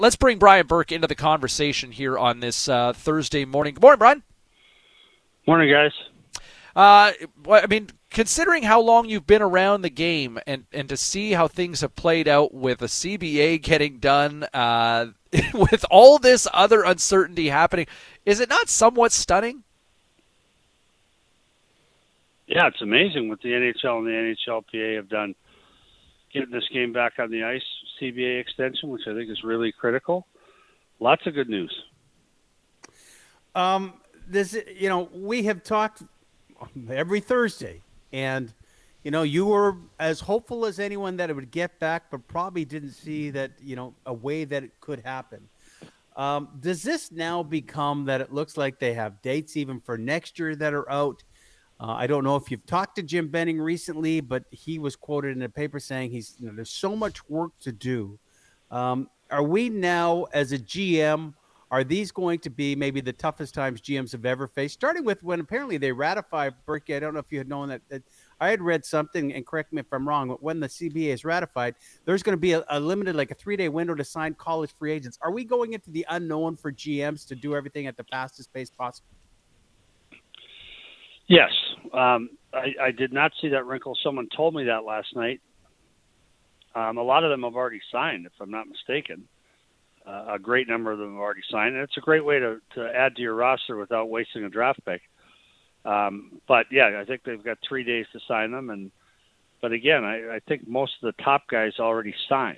let's bring Brian Burke into the conversation here on this Thursday morning. Good morning, Brian. Morning, guys. I mean, considering how long you've been around the game and to see how things have played out with a CBA getting done, with all this other uncertainty happening, is it not somewhat stunning? Yeah, it's amazing what the NHL and the NHLPA have done getting this game back on the ice, CBA extension, which I think is really critical. Lots of good news. We have talked every Thursday, and you were as hopeful as anyone that it would get back, but probably didn't see that a way that it could happen. Does this now become that it looks like they have dates even for next year that are out? I don't know if you've talked to Jim Benning recently, but he was quoted in the paper saying there's so much work to do. Are we now, as a GM, are these going to be maybe the toughest times GMs have ever faced? Starting with when apparently they ratified, Berkey, I don't know if you had known that I had read something, and correct me if I'm wrong, but when the CBA is ratified, there's going to be a limited, like a 3-day window to sign college free agents. Are we going into the unknown for GMs to do everything at the fastest pace possible? Yes. I did not see that wrinkle. Someone told me that last night. A lot of them have already signed, if I'm not mistaken. A great number of them have already signed, and it's a great way to add to your roster without wasting a draft pick. But, yeah, I think they've got 3 days to sign them. But, again, I think most of the top guys already signed.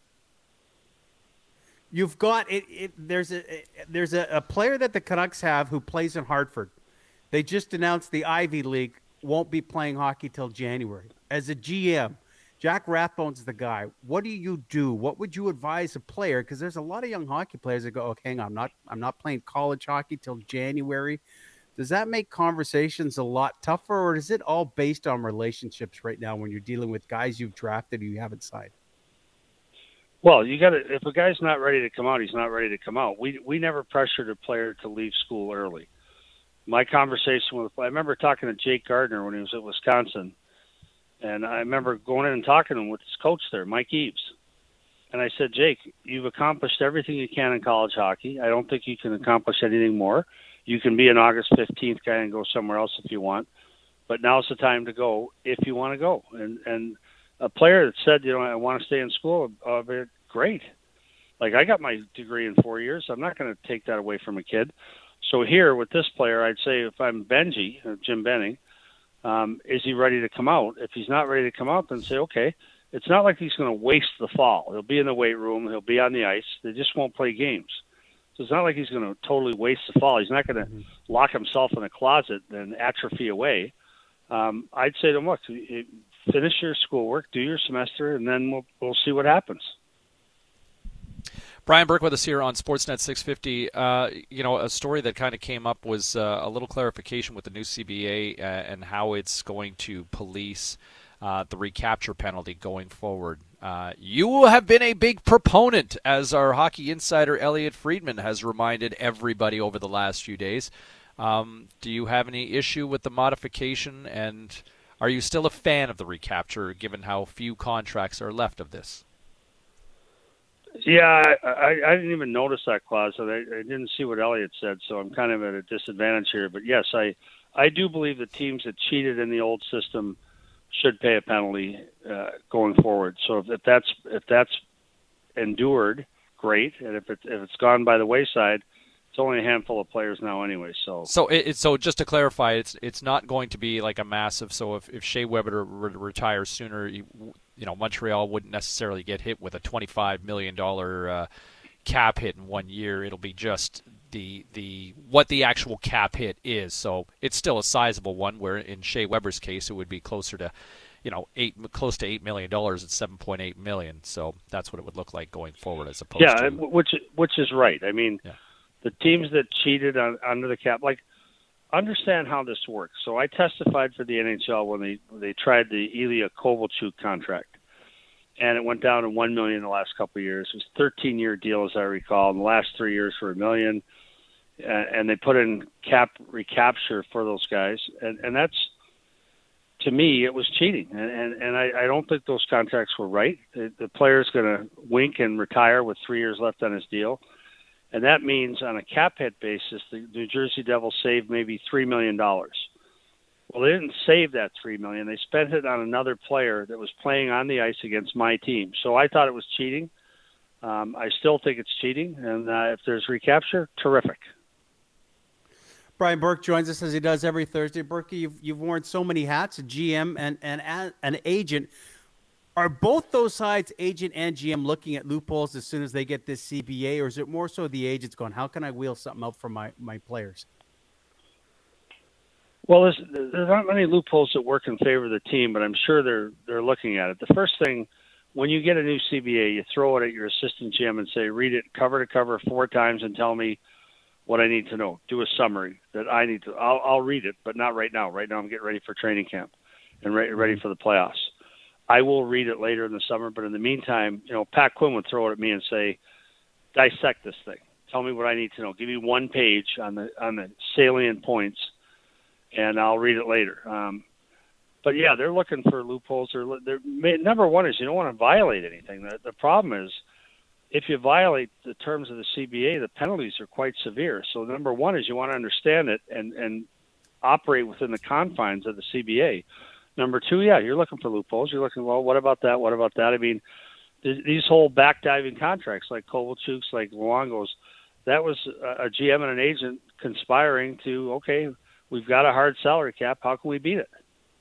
You've got it. There's a player that the Canucks have who plays in Hartford. They just announced the Ivy League won't be playing hockey till January. As a GM, Jack Rathbone's the guy. What do you do? What would you advise a player? Because there's a lot of young hockey players that go, okay, hang on, I'm not playing college hockey till January. Does that make conversations a lot tougher, or is it all based on relationships right now when you're dealing with guys you've drafted who you haven't signed? Well, you got to. If a guy's not ready to come out, he's not ready to come out. We never pressured a player to leave school early. My conversation I remember talking to Jake Gardner when he was at Wisconsin, and I remember going in and talking to him with his coach there, Mike Eaves. And I said, Jake, you've accomplished everything you can in college hockey. I don't think you can accomplish anything more. You can be an August 15th guy and go somewhere else if you want, but now's the time to go if you want to go. And a player that said, I want to stay in school, great. Like, I got my degree in 4 years. I'm not going to take that away from a kid. So here with this player, I'd say if I'm Benji, Jim Benning, is he ready to come out? If he's not ready to come out, then say, okay, it's not like he's going to waste the fall. He'll be in the weight room. He'll be on the ice. They just won't play games. So it's not like he's going to totally waste the fall. He's not going to lock himself in a closet and atrophy away. I'd say to him, look, finish your schoolwork, do your semester, and then we'll see what happens. Brian Burke with us here on Sportsnet 650. A story that kind of came up was a little clarification with the new CBA and how it's going to police the recapture penalty going forward. You have been a big proponent, as our hockey insider Elliot Friedman has reminded everybody over the last few days. Do you have any issue with the modification, and are you still a fan of the recapture, given how few contracts are left of this? Yeah, I didn't even notice that clause. So I didn't see what Elliot said, so I'm kind of at a disadvantage here. But yes, I do believe the teams that cheated in the old system should pay a penalty going forward. So if that's endured, great. And if it's gone by the wayside, it's only a handful of players now anyway. So just to clarify, it's not going to be like a massive. So if Shea Weber retires sooner, Montreal wouldn't necessarily get hit with a $25 million cap hit in 1 year. It'll be just the what the actual cap hit is. So it's still a sizable one. Where in Shea Weber's case, it would be closer to, close to $8 million at $7.8 million. So that's what it would look like going forward, as opposed to which is right. I mean, the teams that cheated under the cap, understand how this works. So I testified for the NHL when they tried the Ilya Kovalchuk contract, and it went down to $1 million in the last couple of years. It was a 13-year deal, as I recall, and the last 3 years for $1 million, and they put in cap recapture for those guys, and to me, it was cheating, and I don't think those contracts were right. The player's going to wink and retire with 3 years left on his deal, and that means on a cap hit basis, the New Jersey Devils saved maybe $3 million. Well, they didn't save that $3 million. They spent it on another player that was playing on the ice against my team. So I thought it was cheating. I still think it's cheating, and if there's recapture, terrific. Brian Burke joins us as he does every Thursday. Burke, you've worn so many hats, a GM and an agent. Are both those sides, agent and GM, looking at loopholes as soon as they get this CBA, or is it more so the agents going, how can I wheel something out for my players? Well, there's not many loopholes that work in favor of the team, but I'm sure they're looking at it. The first thing, when you get a new CBA, you throw it at your assistant GM and say, read it cover to cover 4 times and tell me what I need to know. Do a summary that I need to. I'll read it, but not right now. Right now I'm getting ready for training camp and ready for the playoffs. I will read it later in the summer, but in the meantime, Pat Quinn would throw it at me and say, dissect this thing. Tell me what I need to know. Give me 1 page on the salient points, and I'll read it later. But yeah, they're looking for loopholes. Number one is you don't want to violate anything. The problem is if you violate the terms of the CBA, the penalties are quite severe. So number one is you want to understand it and operate within the confines of the CBA. Number two, yeah, you're looking for loopholes. You're looking, well, what about that? What about that? I mean, these whole backdiving contracts like Kovalchuk's, like Luongo's, that was a GM and an agent conspiring to, okay, we've got a hard salary cap. How can we beat it?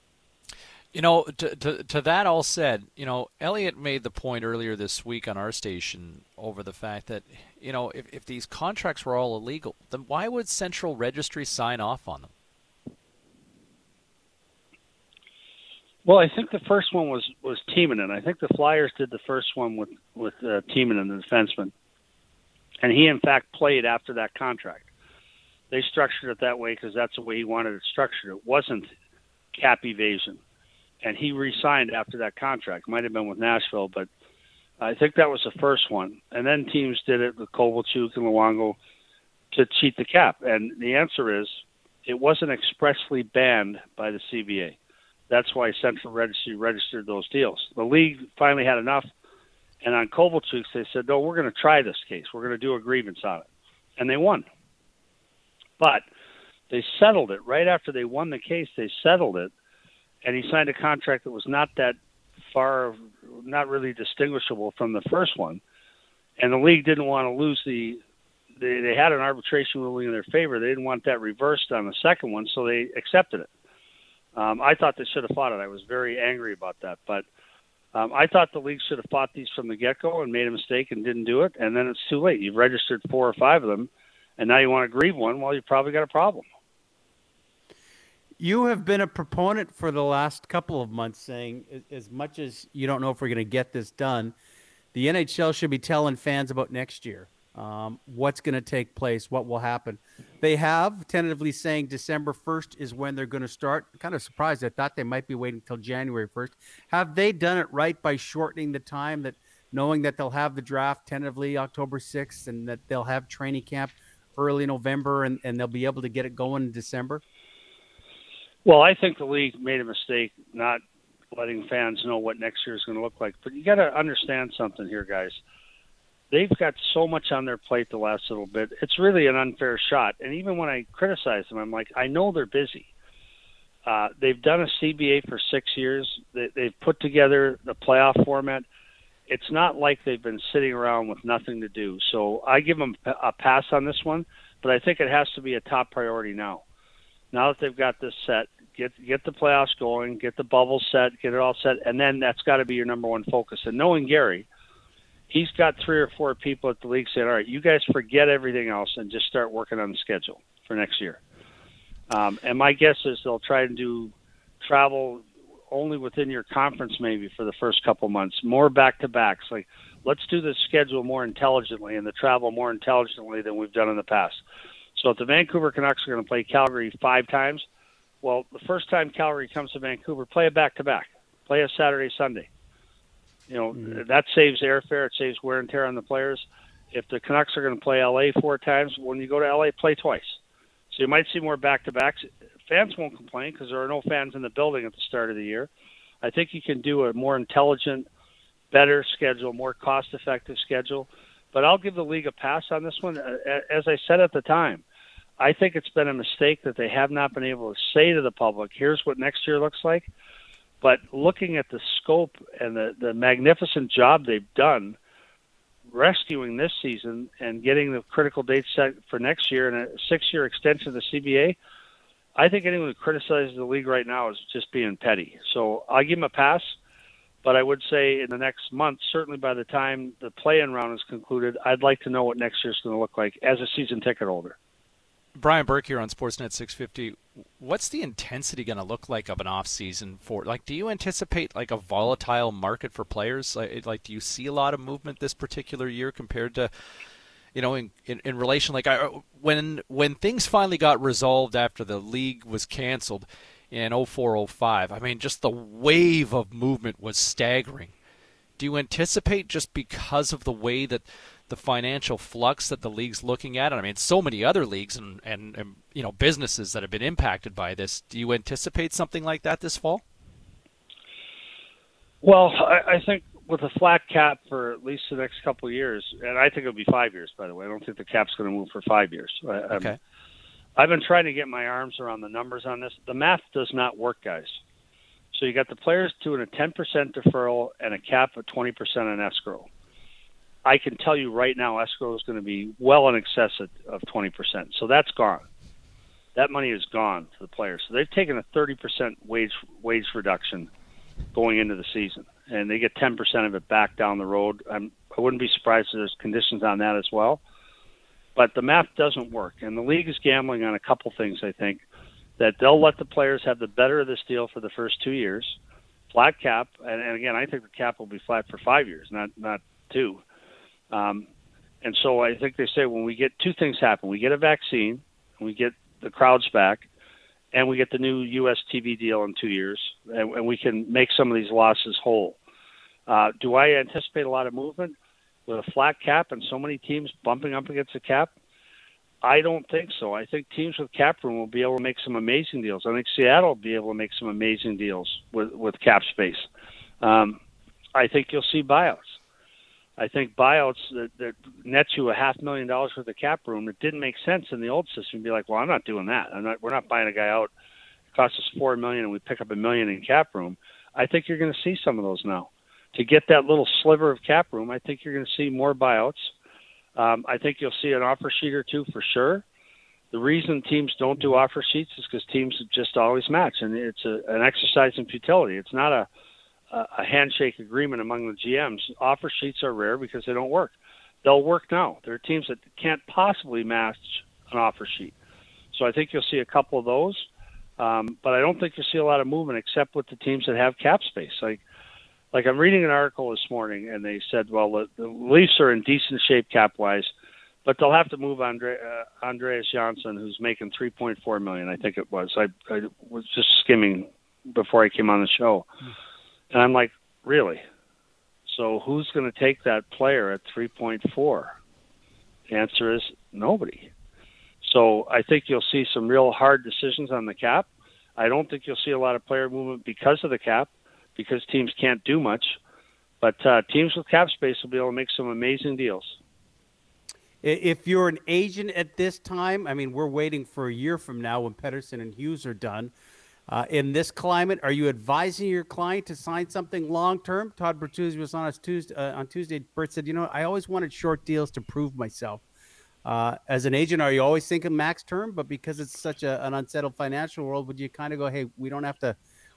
To that all said, Elliot made the point earlier this week on our station over the fact that, if these contracts were all illegal, then why would Central Registry sign off on them? Well, I think the first one was Timonen. I think the Flyers did the first one with Timonen, the defenseman. And he, in fact, played after that contract. They structured it that way because that's the way he wanted it structured. It wasn't cap evasion. And he re-signed after that contract. Might have been with Nashville, but I think that was the first one. And then teams did it with Kovalchuk and Luongo to cheat the cap. And the answer is it wasn't expressly banned by the CBA. That's why Central Registry registered those deals. The league finally had enough, and on Kovalchuk, they said, no, we're going to try this case. We're going to do a grievance on it. And they won. But they settled it. Right after they won the case, they settled it, and he signed a contract that was not that far, not really distinguishable from the first one. And the league didn't want to lose they had an arbitration ruling in their favor. They didn't want that reversed on the second one, so they accepted it. I thought they should have fought it. I was very angry about that. But I thought the league should have fought these from the get-go and made a mistake and didn't do it, and then it's too late. You've registered 4 or 5 of them, and now you want to grieve one. Well, you probably got a problem. You have been a proponent for the last couple of months saying as much as you don't know if we're going to get this done, the NHL should be telling fans about next year, what's going to take place, what will happen. They have tentatively saying December 1st is when they're going to start. Kind of surprised. I thought they might be waiting until January 1st. Have they done it right by shortening the time, that knowing that they'll have the draft tentatively October 6th and that they'll have training camp early November and they'll be able to get it going in December? Well, I think the league made a mistake not letting fans know what next year is going to look like. But you got to understand something here, guys. They've got so much on their plate the last little bit. It's really an unfair shot. And even when I criticize them, I'm like, I know they're busy. They've done a CBA for 6 years. They've put together the playoff format. It's not like they've been sitting around with nothing to do. So I give them a pass on this one, but I think it has to be a top priority now. Now that they've got this set, get the playoffs going, get the bubble set, get it all set, and then that's got to be your number one focus. And knowing Gary, he's got 3 or 4 people at the league saying, all right, you guys forget everything else and just start working on the schedule for next year. And my guess is they'll try and do travel only within your conference maybe for the first couple months, more back-to-backs. Like, let's do the schedule more intelligently and the travel more intelligently than we've done in the past. So if the Vancouver Canucks are going to play Calgary 5 times, well, the first time Calgary comes to Vancouver, play a back-to-back. Play a Saturday, Sunday. That saves airfare. It saves wear and tear on the players. If the Canucks are going to play LA 4 times, when you go to LA, play twice. So you might see more back-to-backs. fans won't complain because there are no fans in the building at the start of the year. I think you can do a more intelligent, better schedule, more cost-effective schedule. But I'll give the league a pass on this one. As I said at the time, I think it's been a mistake that they have not been able to say to the public, here's what next year looks like. But looking at the scope and the magnificent job they've done rescuing this season and getting the critical dates set for next year and a 6-year extension of the CBA, I think anyone who criticizes the league right now is just being petty. So I'll give them a pass. But I would say in the next month, certainly by the time the play-in round is concluded, I'd like to know what next year's going to look like as a season ticket holder. Brian Burke here on Sportsnet 650. What's the intensity going to look like of an off season for? Like, do you anticipate like a volatile market for players? Like, do you see a lot of movement this particular year compared to, in relation? Like, when things finally got resolved after the league was canceled in 04-05, I mean, just the wave of movement was staggering. Do you anticipate, just because of the way that the financial flux that the league's looking at, and I mean, so many other leagues and businesses that have been impacted by this, do you anticipate something like that this fall? Well, I think with a flat cap for at least the next couple of years, and I think it'll be 5 years, by the way. I don't think the cap's going to move for 5 years. Okay. I've been trying to get my arms around the numbers on this. The math does not work, guys. So you got the players doing a 10% deferral and a cap of 20% on escrow. I can tell you right now, escrow is going to be well in excess of 20%. So that's gone. That money is gone to the players. So they've taken a 30% wage reduction going into the season, and they get 10% of it back down the road. I wouldn't be surprised if there's conditions on that as well. But the math doesn't work, and the league is gambling on a couple things, I think, that they'll let the players have the better of this deal for the first 2 years, flat cap, and again, I think the cap will be flat for 5 years, not 2. And so I think they say when we get two things happen, we get a vaccine, and we get the crowds back, and we get the new U.S. TV deal in 2 years, and we can make some of these losses whole. Do I anticipate a lot of movement with a flat cap and so many teams bumping up against the cap? I don't think so. I think teams with cap room will be able to make some amazing deals. I think Seattle will be able to make some amazing deals with cap space. I think you'll see buyouts. I think buyouts that net you $500,000 worth of cap room that didn't make sense in the old system. Be like, well, I'm not doing that. We're not buying a guy out. It costs us $4 million and we pick up $1 million in cap room. I think you're going to see some of those now. To get that little sliver of cap room, I think you're going to see more buyouts. I think you'll see an offer sheet or two for sure. The reason teams don't do offer sheets is because teams just always match, and it's an exercise in futility. It's not a handshake agreement among the GMs. Offer sheets are rare because they don't work. They'll work now. There are teams that can't possibly match an offer sheet. So I think you'll see a couple of those, but I don't think you'll see a lot of movement except with the teams that have cap space. Like I'm reading an article this morning, and they said, well, the Leafs are in decent shape cap-wise, but they'll have to move Andreas Janssen, who's making $3.4 million, I think it was. I was just skimming before I came on the show. And I'm like, really? So who's going to take that player at 3.4? The answer is nobody. So I think you'll see some real hard decisions on the cap. I don't think you'll see a lot of player movement because of the cap, because teams can't do much. But teams with cap space will be able to make some amazing deals. If you're an agent at this time, I mean, we're waiting for a year from now when Pettersson and Hughes are done. In this climate, are you advising your client to sign something long-term? Todd Bertuzzi was on Tuesday. Bert said, I always wanted short deals to prove myself. As an agent, are you always thinking max term? But because it's such an unsettled financial world, would you kind of go, hey, we don't have to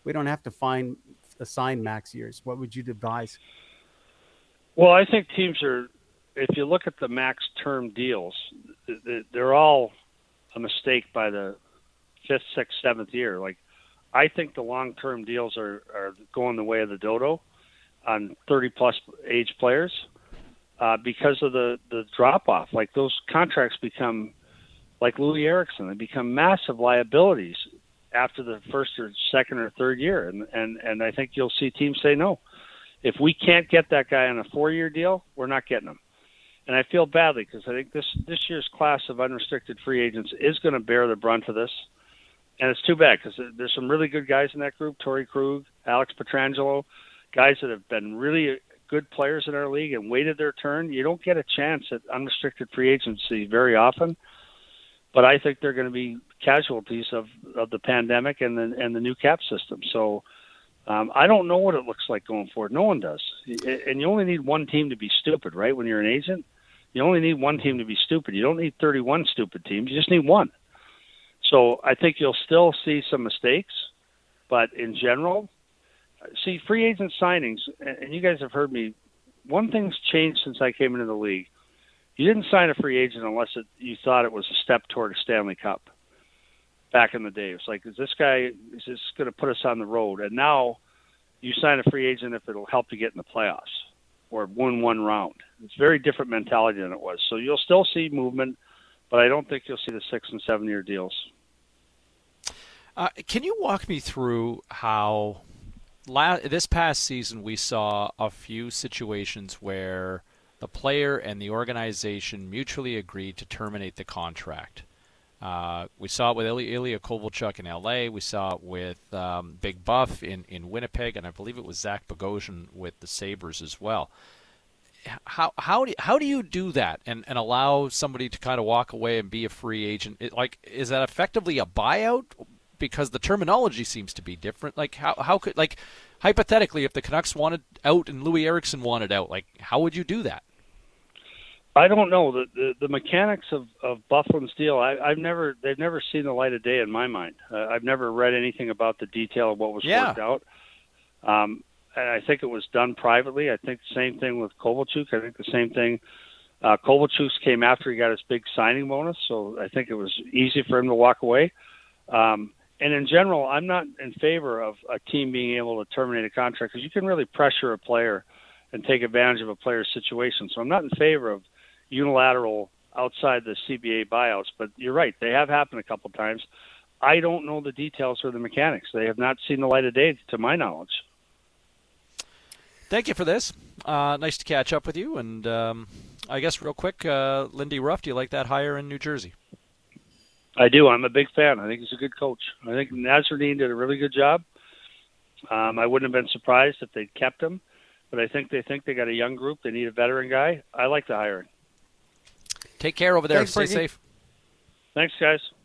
assign max years? What would you advise? Well, I think teams are, if you look at the max term deals, they're all a mistake by the 5th, 6th, 7th year. Like, I think the long-term deals are going the way of the dodo on 30-plus age players because of the drop-off. Like, those contracts become, like Louis Eriksson, they become massive liabilities after the first or second or third year. And I think you'll see teams say, no, if we can't get that guy on a 4-year deal, we're not getting him. And I feel badly because I think this year's class of unrestricted free agents is going to bear the brunt of this. And it's too bad because there's some really good guys in that group. Torrey Krug, Alex Petrangelo, guys that have been really good players in our league and waited their turn. You don't get a chance at unrestricted free agency very often, but I think they're going to be casualties of the pandemic and the new cap system. So I don't know what it looks like going forward. No one does. And you only need one team to be stupid, right? When you're an agent, you only need one team to be stupid. You don't need 31 stupid teams. You just need one. So I think you'll still see some mistakes, but in general, see, free agent signings, and you guys have heard me, one thing's changed since I came into the league. You didn't sign a free agent unless you thought it was a step toward a Stanley Cup. Back in the day, it's like, is this going to put us on the road? And now you sign a free agent if it'll help you get in the playoffs or win one round. It's a very different mentality than it was. So you'll still see movement, but I don't think you'll see the 6 and 7 year deals. Can you walk me through how this past season we saw a few situations where the player and the organization mutually agreed to terminate the contract? We saw it with Ilya Kovalchuk in L.A. We saw it with Big Buff in Winnipeg, and I believe it was Zach Bogosian with the Sabres as well. How do you do that and allow somebody to kind of walk away and be a free agent? Is that effectively a buyout? Because the terminology seems to be different. Like how could, like, hypothetically, if the Canucks wanted out and Louis Eriksson wanted out, like, how would you do that? I don't know the mechanics of Byfuglien's deal. They've never seen the light of day in my mind. I've never read anything about the detail of what was worked out. And I think it was done privately. I think the same thing with Kovalchuk. I think the same thing. Kovalchuk's came after he got his big signing bonus, so I think it was easy for him to walk away. And in general, I'm not in favor of a team being able to terminate a contract because you can really pressure a player and take advantage of a player's situation. So I'm not in favor of unilateral outside the CBA buyouts. But you're right, they have happened a couple of times. I don't know the details or the mechanics. They have not seen the light of day, to my knowledge. Thank you for this. Nice to catch up with you. And I guess real quick, Lindy Ruff, do you like that hire in New Jersey? I do. I'm a big fan. I think he's a good coach. I think Nasreddine did a really good job. I wouldn't have been surprised if they'd kept him, but I think they got a young group. They need a veteran guy. I like the hiring. Take care over there. Thanks, Stay Frankie. safe. Thanks, guys.